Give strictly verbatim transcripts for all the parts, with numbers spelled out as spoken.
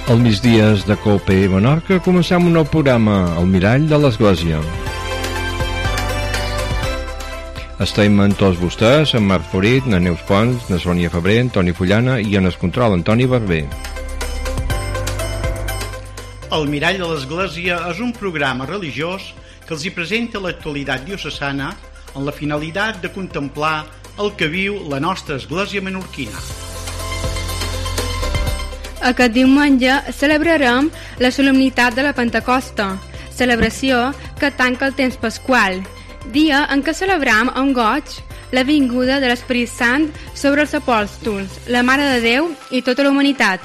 Al migdies de Cope i Menorca comencem un nou programa, El Mirall de l'Església. Estem amb tots vostès, en Marc Florit, na Neus Pons, na Sònia Febrer, Antoni Fullana i en el control Antoni Barber. El Mirall de l'Església és un programa religiós que els hi presenta l'actualitat diocesana amb la finalitat de contemplar el que viu la nostra església menorquina. Aquest diumenge celebrarem la solemnitat de la Pentecosta, celebració que tanca el temps pasqual, dia en què celebram amb goig la vinguda de l'Esperit Sant sobre els apòstols, la Mare de Déu i tota la humanitat.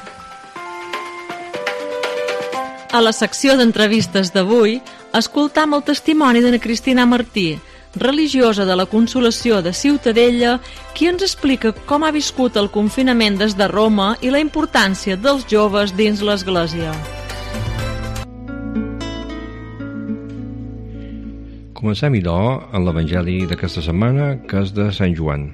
A la secció d'entrevistes d'avui, escoltam el testimoni d'Anna Cristina Martí, religiosa de la Consolació de Ciutadella, qui ens explica com ha viscut el confinament des de Roma i la importància dels joves dins l'Església. Comencem, idò, en l'Evangeli d'aquesta setmana, que és de Sant Joan.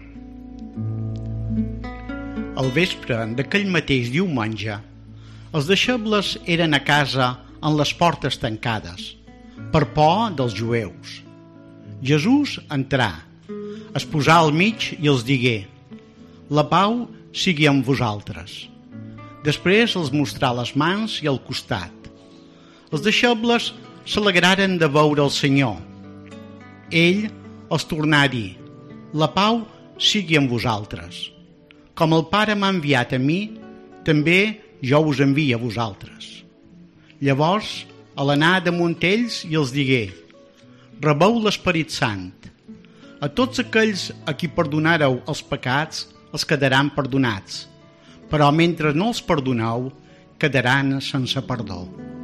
Al vespre d'aquell mateix diumenge, els deixebles eren a casa amb les portes tancades, per por dels jueus. Jesús entrà, es posà al mig i els digué: «La pau sigui amb vosaltres». Després els mostrà les mans i el costat. Els deixebles s'alegraren de veure el Senyor. Ell els tornà a dir: «La pau sigui amb vosaltres. Com el Pare m'ha enviat a mi, també jo us envio a vosaltres». Llavors, a l'anar damunt ells, i els digué: «Rebeu l'Esperit Sant. A tots aquells a qui perdonareu els pecats els quedaran perdonats, però mentre no els perdoneu, quedaran sense perdó».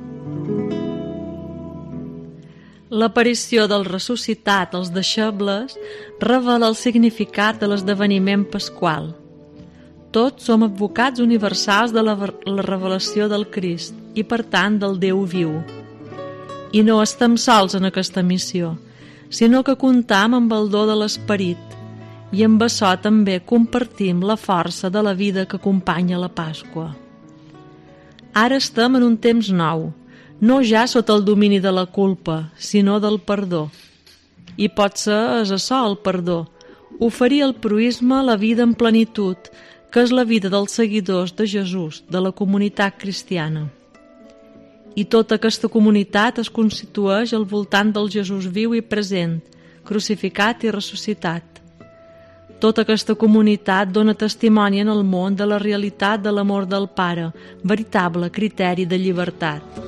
L'aparició del ressuscitat als deixebles revela el significat de l'esdeveniment pasqual. Tots som advocats universals de la, la revelació del Crist i, per tant, del Déu viu. I no estem sols en aquesta missió, sinó que comptam amb el do de l'Esperit i amb això també compartim la força de la vida que acompanya la Pasqua. Ara estem en un temps nou, no ja sota el domini de la culpa, sinó del perdó. I potser és això el perdó, oferir al proïsme la vida en plenitud, que és la vida dels seguidors de Jesús, de la comunitat cristiana. I tota aquesta comunitat es constitueix al voltant del Jesús viu i present, crucificat i ressuscitat. Tota aquesta comunitat dona testimoni en el món de la realitat de l'amor del Pare, veritable criteri de llibertat.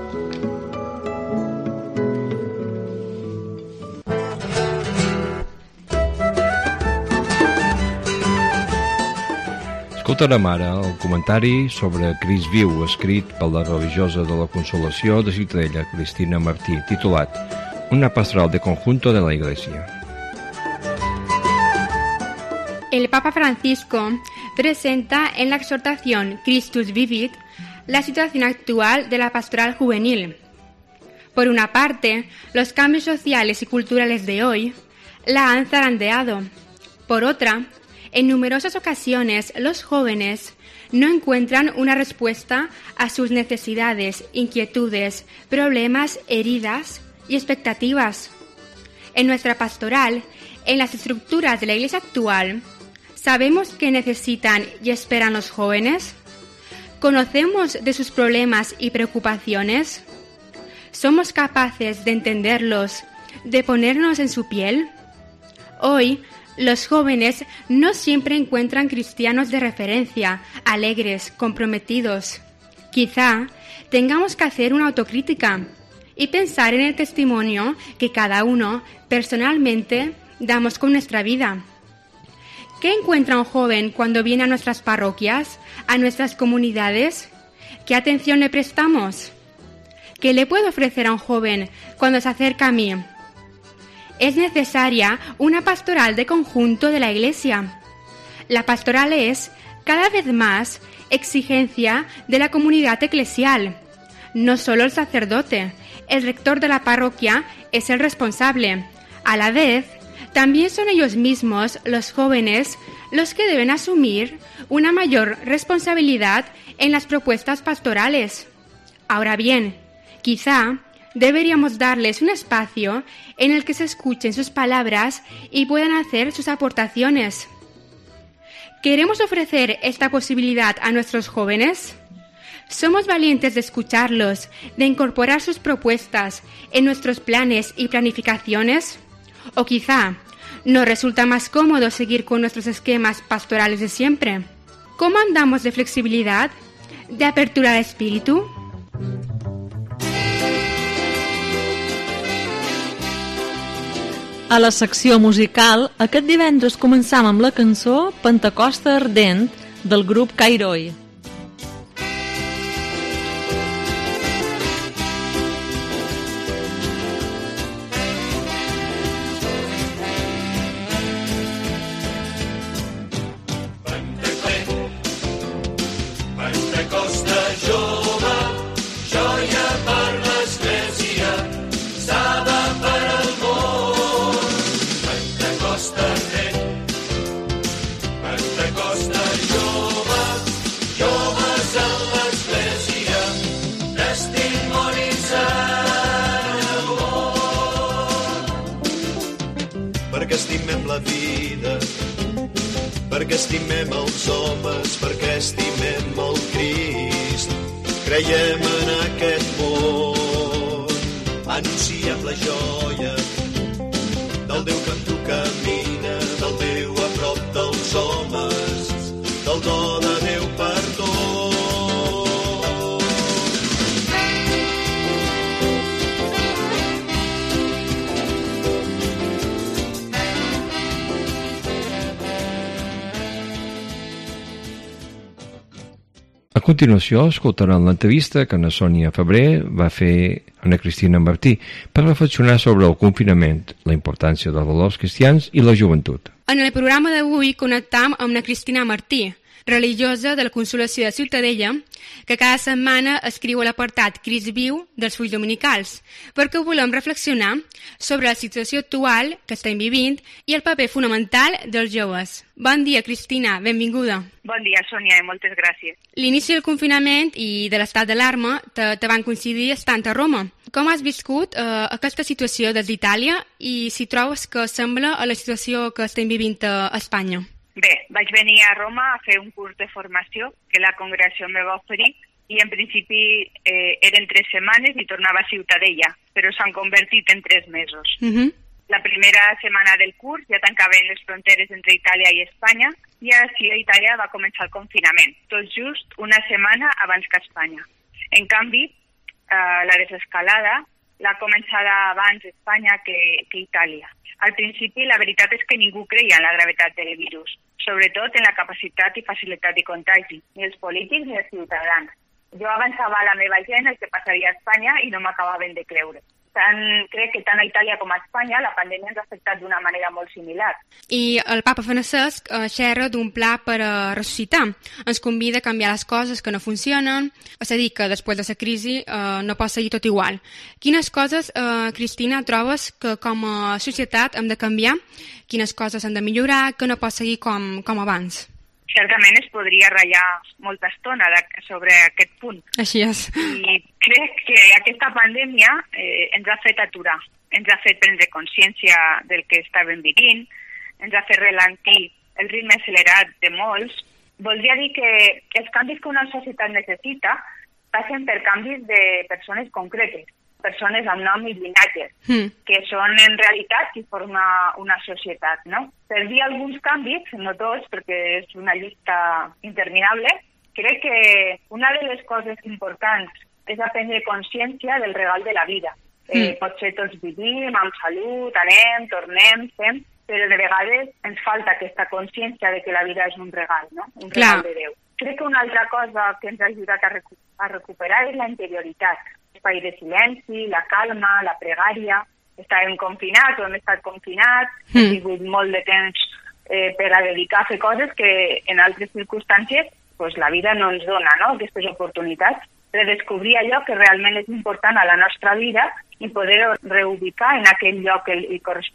Escoltarem ara el comentari sobre Crist viu, escrit per la religiosa de la Consolació de Ciutadella, Cristina Martí, titulat Una pastoral de conjunto de la Iglesia. El Papa Francisco presenta en la exhortación Christus Vivit la situación actual de la pastoral juvenil. Por una parte, los cambios sociales y culturales de hoy la han zarandeado. Por otra, en numerosas ocasiones los jóvenes no encuentran una respuesta a sus necesidades, inquietudes, problemas, heridas y expectativas. En nuestra pastoral, en las estructuras de la Iglesia actual, ¿sabemos qué necesitan y esperan los jóvenes? ¿Conocemos de sus problemas y preocupaciones? ¿Somos capaces de entenderlos, de ponernos en su piel? Hoy, los jóvenes no siempre encuentran cristianos de referencia, alegres, comprometidos. Quizá tengamos que hacer una autocrítica y pensar en el testimonio que cada uno personalmente damos con nuestra vida. ¿Qué encuentra un joven cuando viene a nuestras parroquias, a nuestras comunidades? ¿Qué atención le prestamos? ¿Qué le puedo ofrecer a un joven cuando se acerca a mí? Es necesaria una pastoral de conjunto de la Iglesia. La pastoral es, cada vez más, exigencia de la comunidad eclesial. No solo el sacerdote, el rector de la parroquia es el responsable. A la vez, También son ellos mismos, los jóvenes, los que deben asumir una mayor responsabilidad en las propuestas pastorales. Ahora bien, quizá deberíamos darles un espacio en el que se escuchen sus palabras y puedan hacer sus aportaciones. ¿Queremos ofrecer esta posibilidad a nuestros jóvenes? ¿Somos valientes de escucharlos, de incorporar sus propuestas en nuestros planes y planificaciones? ¿O quizá nos resulta más cómodo seguir con nuestros esquemas pastorales de siempre? ¿Cómo andamos de flexibilidad, de apertura de espíritu? A la secció musical, aquest divendres començam amb la cançó Pentecosta Ardent del grup Cairoi. Perquè estimem la vida, perquè estimem els homes, perquè estimem el Crist. Creiem en aquest món, anunciem la joia del Déu que amb tu camina, del Déu a prop dels homes, del do de Déu per tot. A continuació, escoltaran l'entrevista que Ana Sònia Febrer va fer a Ana Cristina Martí per reflexionar sobre el confinament, la importància dels valors cristians i la joventut. En el programa d'avui connectam amb Ana Cristina Martí, religiosa de la Consolació de Ciutadella, que cada setmana escriu a l'apartat Crist Viu dels fulls dominicals, perquè volem reflexionar sobre la situació actual que estem vivint i el paper fonamental dels joves. Bon dia, Cristina, benvinguda. Bon dia, Sònia, i moltes gràcies. L'inici del confinament i de l'estat d'alarma te, te van coincidir estant a Roma. Com has viscut eh, aquesta situació des d'Itàlia i si trobes que sembla a la situació que estem vivint a Espanya? Bé, vaig venir a Roma a fer un curs de formació que la congregació me va oferir i en principi eh, eren tres setmanes i tornava a Ciutadella, però s'han convertit en tres mesos. Uh-huh. La primera setmana del curs ja tancaven les fronteres entre Itàlia i Espanya i així a Itàlia va començar el confinament, tot just una setmana abans que Espanya. En canvi, eh, la desescalada l'ha començada abans Espanya que, que Itàlia. Al principi, la veritat és que ningú creia en la gravetat del virus, sobretot en la capacitat i facilitat de contagi, ni els polítics ni els ciutadans. Jo avançava a la meva gent el que passaria a Espanya i no m'acabaven de creure. Tant, crec que tant a Itàlia com a Espanya la pandèmia ens ha afectat d'una manera molt similar. I el papa Francesc eh, xerra d'un pla per a ressuscitar. Ens convida a canviar les coses que no funcionen, és a dir, que després de la crisi eh, no pot seguir tot igual. Quines coses, eh, Cristina, trobes que com a societat hem de canviar? Quines coses han de millorar, que no pot seguir com, com abans? Certament es podria ratllar molta estona de, sobre aquest punt. Així és. I crec que aquesta pandèmia eh, ens ha fet aturar, ens ha fet prendre consciència del que estàvem vivint, ens ha fet ralentir el ritme accelerat de molts. Voldria dir que els canvis que una societat necessita passen per canvis de persones concretes, persones amb nom i llinatges, mm. que són en realitat qui forma una societat, no? Per dir alguns canvis, no tots, perquè és una llista interminable, crec que una de les coses importants és aprendre consciència del regal de la vida. Mm. Eh, potser tots vivim amb salut, anem, tornem, fem, però de vegades ens falta aquesta consciència de que la vida és un regal, no? Un regal Clar. de Déu. Crec que una altra cosa que ens ha ajudat a, recu a recuperar és la interioritat. Espai de silenci, la calma, la pregària. Estàvem confinats o hem estat confinats, mm. hem tingut molt de temps eh, per a dedicar a fer coses que en altres circumstàncies pues, la vida no ens dona, no? Aquestes oportunitats de descobrir allò que realment és important a la nostra vida i poder reubicar en aquell lloc que li correspon.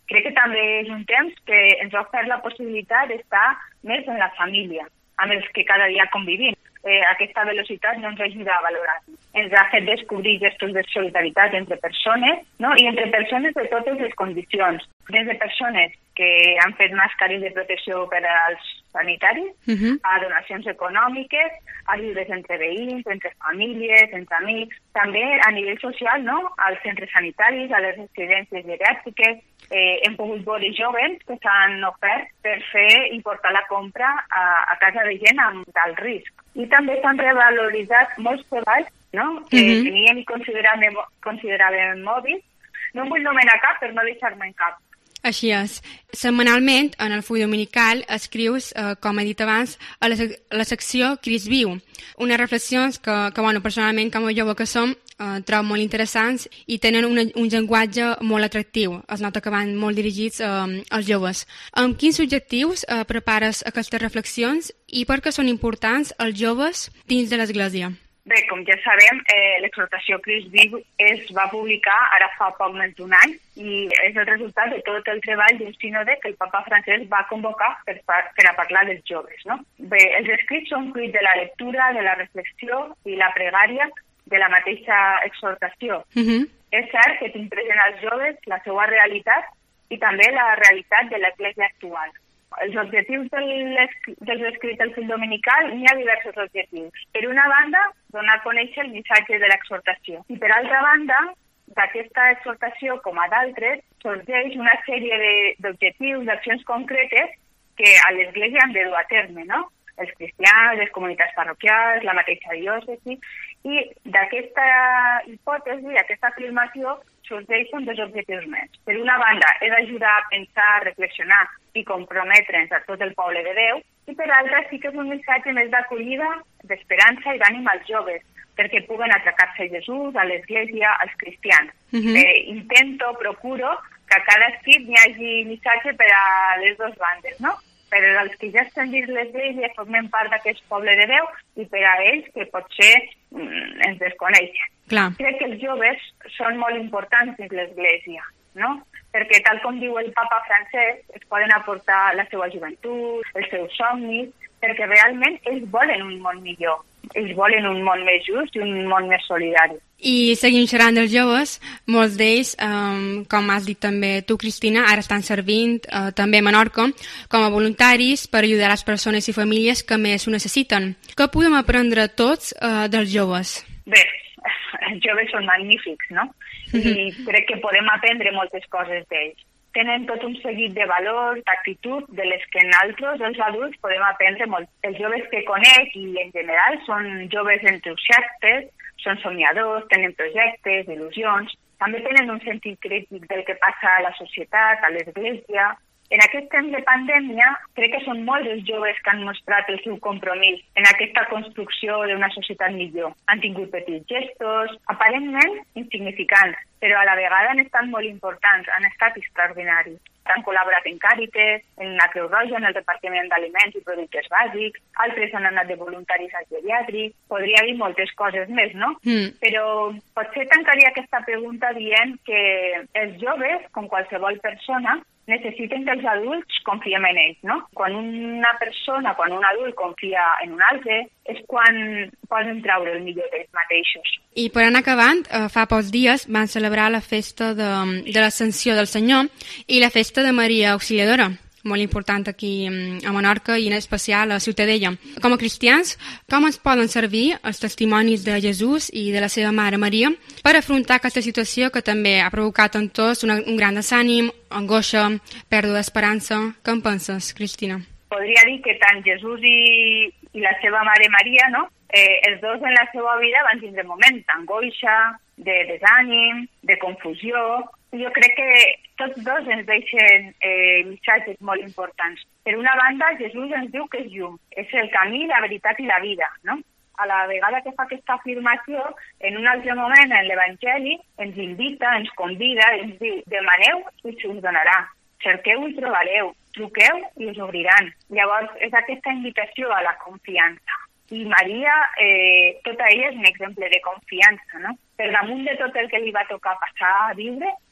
Crec que també és un temps que ens ha ofert la possibilitat d'estar més en la família, amb els que cada dia convivim. Eh, aquesta velocitat no ens ajuda a valorar. Ens ha fet descobrir gestos de solidaritat entre persones, no? I entre persones de totes les condicions. Des de persones que han fet màscares de protecció per als sanitaris, uh-huh. a donacions econòmiques, ajudes entre veïns, entre famílies, entre amics, també a nivell social, no? Als centres sanitaris, a les residències geriàtriques, eh, hem pogut veure joves que s'han ofert per fer i portar la compra a, a casa de gent amb alt risc. I també s'han revaloritzat molts treballs, no? Que uh-huh. tenien i consideraven, consideraven mòbils. No em vull nomenar cap per no deixar-me en cap. Així és. Setmanalment, en el full dominical, escrius, eh, com he dit abans, a la, sec la secció Crist Viu. Unes reflexions que, que bueno, personalment, com a jove que som, eh, trobo molt interessants i tenen una, un llenguatge molt atractiu. Es nota que van molt dirigits eh, als joves. Amb quins objectius eh, prepares aquestes reflexions i per què són importants els joves dins de l'Església? Bé, com ja sabem, eh, l'exhortació Crist Viu es va publicar ara fa poc més d'un any i és el resultat de tot el treball d'un sínode que el papa Francesc va convocar per, per a parlar dels joves, no? Bé, els escrits són fruit de la lectura, de la reflexió i la pregària de la mateixa exhortació. Uh-huh. És cert que tinc present als joves la seva realitat i també la realitat de l'Església actual. Els objectius del, dels escrits del full dominical, n'hi ha diversos objectius. Per una banda, donar a conèixer el missatge de l'exhortació. I per altra banda, d'aquesta exhortació, com a d'altres, sorgeix una sèrie d'objectius, d'accions concretes que a l'Església han de dur a terme, no? Els cristians, les comunitats parroquials, la mateixa diòcesi, i d'aquesta hipòtesi, aquesta afirmació, sorgeixen dos objectius més. Per una banda, és ajudar a pensar, a reflexionar i comprometre'ns a tot el poble de Déu, i per altra sí que és un missatge més d'acollida, d'esperança i d'ànim als joves, perquè puguen atracar-se a Jesús, a l'Església, als cristians. Uh-huh. eh, intento, procuro, que a cada escrit hi hagi missatge per a les dues bandes, no? Per als que ja estan dins l'Església, formen part d'aquest poble de Déu, i per a ells que potser mm, ens desconeixen. Clar. Crec que els joves són molt importants dins l'Església, no? Perquè, tal com diu el papa Francesc, es poden aportar la seva joventut, els seus somnis, perquè realment ells volen un món millor. Ells volen un món més just i un món més solidari. I seguim xerrant dels joves, molts d'ells, eh, com has dit també tu, Cristina, ara estan servint eh, també a Menorca com a voluntaris per ajudar les persones i famílies que més ho necessiten. Què podem aprendre tots eh, dels joves? Bé, els joves són magnífics, no? I crec que podem aprendre moltes coses d'ells. Tenen tot un seguit de valors, d'actitud, de les que nosaltres, els adults, podem aprendre molt. Els joves que conec i en general són joves entusiastes, són somiadors, tenen projectes, il·lusions, també tenen un sentit crític del que passa a la societat, a l'Església. En aquest temps de pandèmia, crec que són molts els joves que han mostrat el seu compromís en aquesta construcció d'una societat millor. Han tingut petits gestos, aparentment insignificants, però a la vegada han estat molt importants, han estat extraordinaris. Han col·laborat en Càrites, en la Creu Roja, en el Departament d'Aliments i Productes Bàsics, altres han anat de voluntaris al geriàtric, podria dir moltes coses més, no? Mm. Però potser tancaria aquesta pregunta dient que els joves, com qualsevol persona, necessiten que els adults confiem en ells, no? Quan una persona, quan un adult confia en un altre, és quan poden treure el millor d'ells mateixos. I per anar acabant, fa pocs dies van celebrar la festa de, de l'Ascensió del Senyor i la festa de Maria Auxiliadora, molt important aquí a Menorca i en especial a Ciutadella. Com a cristians, com ens poden servir els testimonis de Jesús i de la seva mare Maria per afrontar aquesta situació que també ha provocat en tots una, un gran desànim, angoixa, pèrdua d'esperança? Què en penses, Cristina? Podria dir que tant Jesús i, i la seva mare Maria, no? Eh, els dos en la seva vida van tindre moments d'angoixa, de desànim, de confusió. Jo crec que tots dos ens deixen eh, missatges molt importants. Per una banda, Jesús ens diu que és llum, és el camí, la veritat i la vida, no? A la vegada que fa aquesta afirmació, en un altre moment en l'Evangeli ens invita, ens convida, ens diu, demaneu i se us donarà, cerqueu i trobareu, truqueu i us obriran. Llavors, és aquesta invitació a la confiança. I Maria, eh, tota ella és un exemple de confiança, no? Per damunt de tot el que li va tocar passar a viure,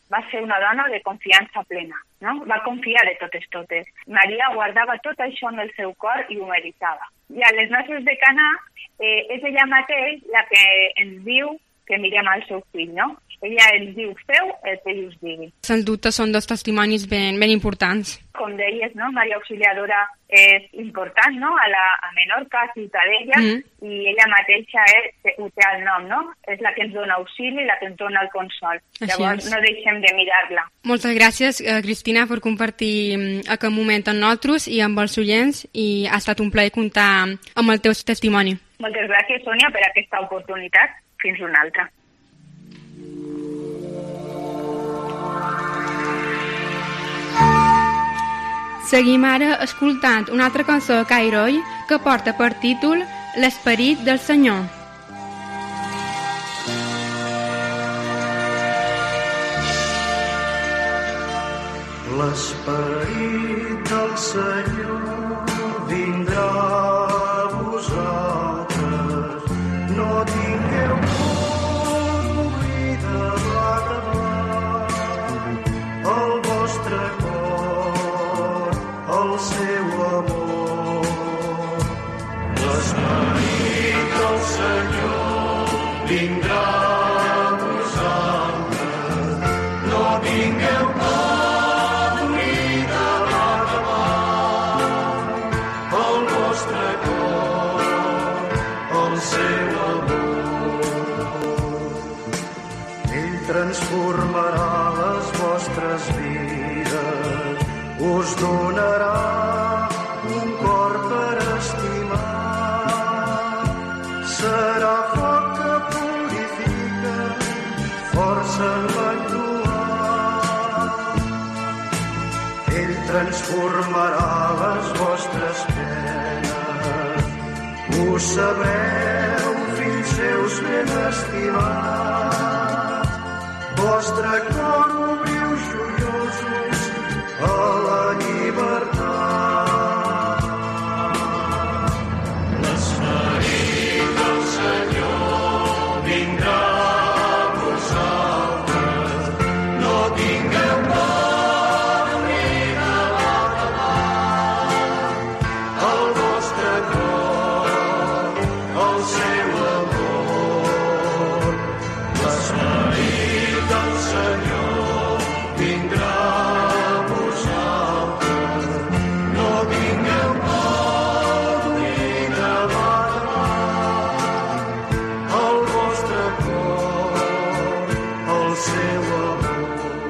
va ser una dona de confiança plena, no? Va confiar de totes totes. Maria guardava tot això en el seu cor i ho meritava. I a les noces de Canà eh, és ella mateix la que ens diu que mirem al seu fill, no? Ella ens diu, feu el que us digui. Sens dubte són dos testimonis ben, ben importants. Com deies, no? Maria Auxiliadora és important, no? A la a Menorca, a Ciutadella, mm. i ella mateixa és, ho té el nom, no? És la que ens dona auxili, la que ens dona el consol. Així Llavors és. No deixem de mirar-la. Moltes gràcies, eh, Cristina, per compartir aquest moment amb nosaltres i amb els oients, i ha estat un plaer comptar amb el teu testimoni. Moltes gràcies, Sònia, per aquesta oportunitat. Fins una altra. Seguim ara escoltant una altra cançó de Cairoi que porta per títol L'esperit del Senyor. L'esperit del Senyor vindrà a vosaltres, no tingueu por d'oblidar el vostre cor, el seu amor. L'esperit del Senyor vindrà a vosaltres, no tingueu por transformarà les vostres vides, us donarà un cor per estimar, serà foc que purifica, força en l'actuar. Ell transformarà les vostres penes, us sabreu fills seus ben estimats. Vostre cor obriu joiosos a la llibertat. L'esperit del Senyor vindrà a vosaltres, no tingueu por d'oblidar el vostre cor, el seu amor. L'esperit del Senyor vindrà a vosaltres, no tingueu por d'oblidar el vostre cor, el seu amor.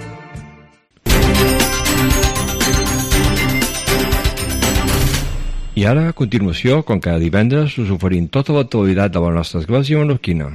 I ara, a continuació, com cada divendres, us oferim tota l'actualitat de la nostra església menorquina.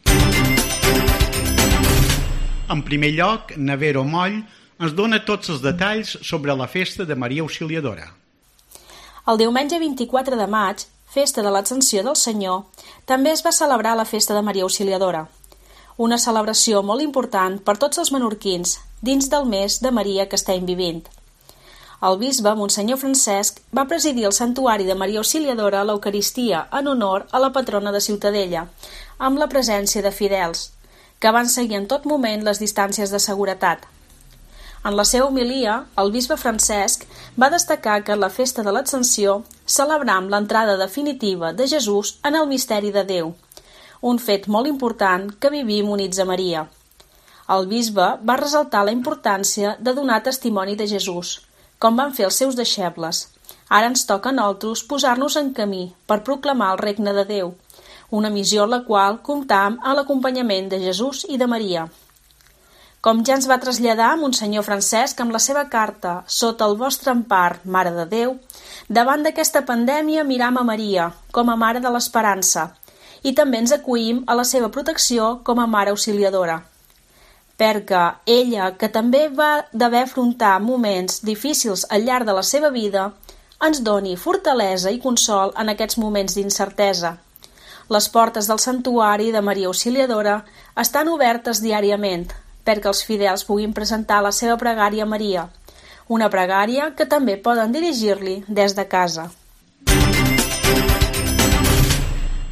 En primer lloc, Navero Moll ens dona tots els detalls sobre la festa de Maria Auxiliadora. El diumenge vint-i-quatre de maig, festa de l'Ascensió del Senyor, també es va celebrar la festa de Maria Auxiliadora, una celebració molt important per tots els menorquins dins del mes de Maria que estem vivint. El bisbe, Monsenyor Francesc, va presidir el santuari de Maria Auxiliadora a l'Eucaristia en honor a la patrona de Ciutadella, amb la presència de fidels, que van seguir en tot moment les distàncies de seguretat. En la seva homilia, el bisbe Francesc va destacar que la festa de l'Ascensió celebram l'entrada definitiva de Jesús en el misteri de Déu, un fet molt important que vivim units a Maria. El bisbe va ressaltar la importància de donar testimoni de Jesús, com van fer els seus deixebles. Ara ens toca a nosaltres posar-nos en camí per proclamar el regne de Déu, una missió en la qual comptam a l'acompanyament de Jesús i de Maria. Com ja ens va traslladar Monsenyor Francesc amb la seva carta Sota el vostre empar, Mare de Déu, davant d'aquesta pandèmia miram a Maria com a Mare de l'Esperança i també ens acollim a la seva protecció com a Mare Auxiliadora, perquè ella, que també va d'haver afrontar moments difícils al llarg de la seva vida, ens doni fortalesa i consol en aquests moments d'incertesa. Les portes del santuari de Maria Auxiliadora estan obertes diàriament perquè els fidels puguin presentar la seva pregària a Maria, una pregària que també poden dirigir-li des de casa.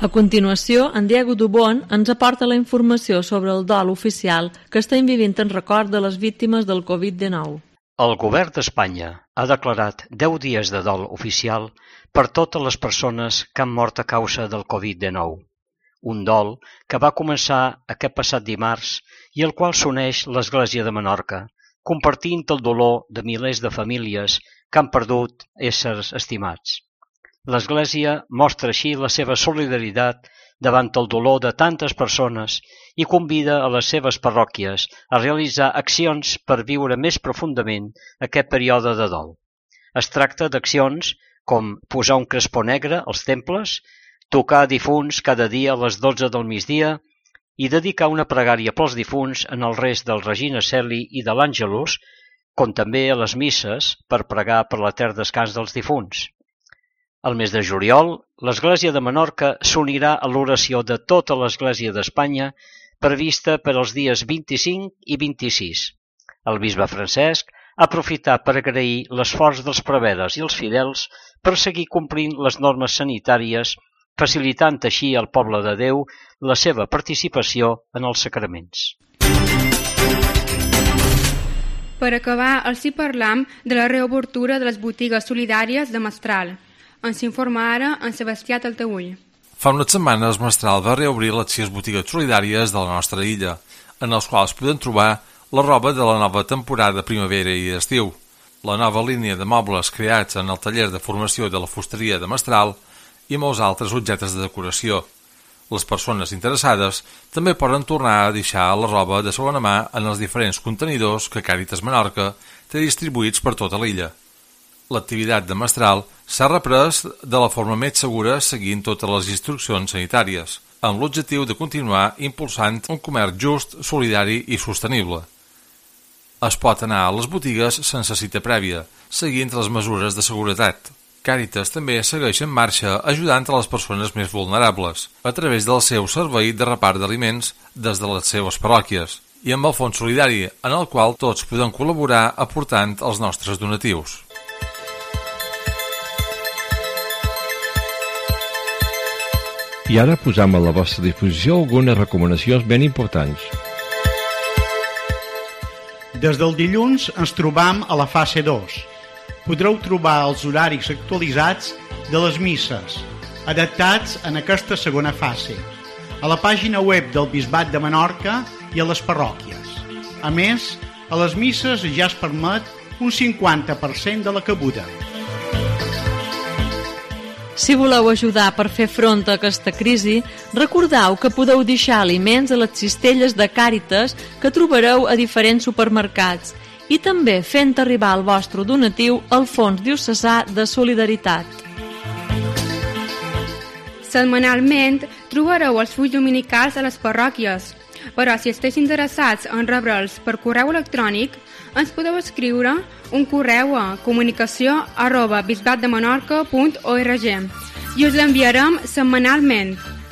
A continuació, en Diego Dubón ens aporta la informació sobre el dol oficial que estem vivint en record de les víctimes del covid dinou. El govern d'Espanya ha declarat deu dies de dol oficial per totes les persones que han mort a causa del covid dinou. Un dol que va començar aquest passat dimarts i al qual s'uneix l'Església de Menorca, compartint el dolor de milers de famílies que han perdut éssers estimats. L'Església mostra així la seva solidaritat davant el dolor de tantes persones i convida a les seves parròquies a realitzar accions per viure més profundament aquest període de dol. Es tracta d'accions com posar un crespó negre als temples, tocar difunts cada dia a les dotze del migdia i dedicar una pregària pels difunts en el rest del Regina Celi i de l'Àngelus, com també a les misses per pregar per l'etern descans dels difunts. Al mes de juliol, l'Església de Menorca s'unirà a l'oració de tota l'Església d'Espanya prevista per als dies vint-i-cinc i vint-i-sis. El bisbe Francesc ha aprofitat per agrair l'esforç dels prevedes i els fidels per seguir complint les normes sanitàries, facilitant així al poble de Déu la seva participació en els sacraments. Per acabar, els hi parlam de la reobertura de les botigues solidàries de Mestral. Ens informa ara en Sebastià Taltaüll. Fa unes setmanes Mestral va reobrir les sis botigues solidàries de la nostra illa, en els quals podem trobar la roba de la nova temporada primavera i estiu, la nova línia de mobles creats en el taller de formació de la fusteria de Mestral i molts altres objectes de decoració. Les persones interessades també poden tornar a deixar la roba de segona mà en els diferents contenidors que Càritas Menorca té distribuïts per tota l'illa. L'activitat de Mestral s'ha reprès de la forma més segura seguint totes les instruccions sanitàries, amb l'objectiu de continuar impulsant un comerç just, solidari i sostenible. Es pot anar a les botigues sense cita prèvia, seguint les mesures de seguretat. Càritas també segueix en marxa ajudant a les persones més vulnerables, a través del seu servei de repart d'aliments des de les seves parròquies, i amb el fons solidari, en el qual tots podem col·laborar aportant els nostres donatius. I ara posam a la vostra disposició algunes recomanacions ben importants. Des del dilluns ens trobam a la fase dos. Podreu trobar els horaris actualitzats de les misses, adaptats en aquesta segona fase, a la pàgina web del Bisbat de Menorca i a les parròquies. A més, a les misses ja es permet un cinquanta per cent de la cabuda. Si voleu ajudar per fer front a aquesta crisi, recordeu que podeu deixar aliments a les cistelles de Càritas que trobareu a diferents supermercats i també fent arribar el vostre donatiu al Fons Diocesà de Solidaritat. Setmanalment trobareu els fulls dominicals a les parròquies, però si esteu interessats en rebre'ls per correu electrònic, ens podeu escriure un correu a comunicació arroba bisbatdemenorca punt org i us l'enviarem setmanalment.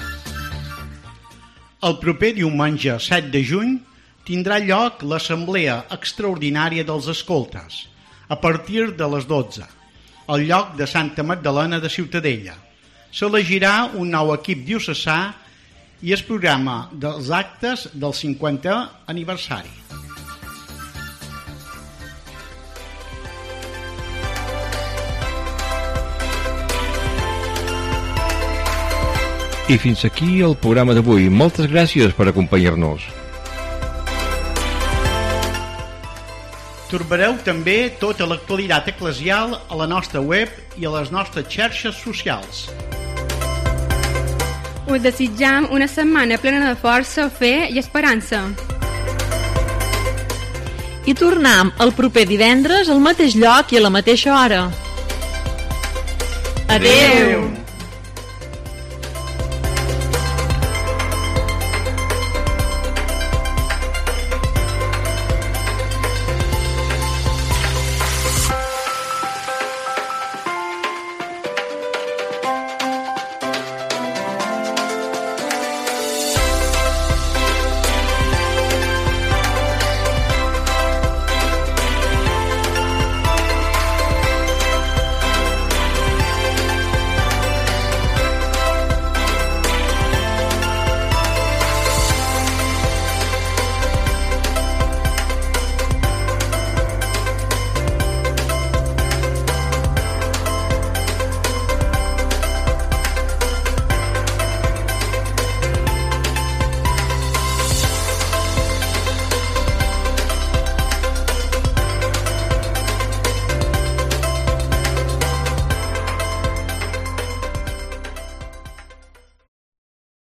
El proper diumenge set de juny tindrà lloc l'Assemblea Extraordinària dels Escoltes, a partir de les dotze, al lloc de Santa Magdalena de Ciutadella. S'elegirà un nou equip diocesà i es programa dels actes del cinquantè aniversari. I fins aquí el programa d'avui. Moltes gràcies per acompanyar-nos. Trobareu també tota l'actualitat eclesial a la nostra web i a les nostres xarxes socials. Us desitjam una setmana plena de força, fe i esperança. I tornem el proper divendres al mateix lloc i a la mateixa hora. Adeu! Adeu.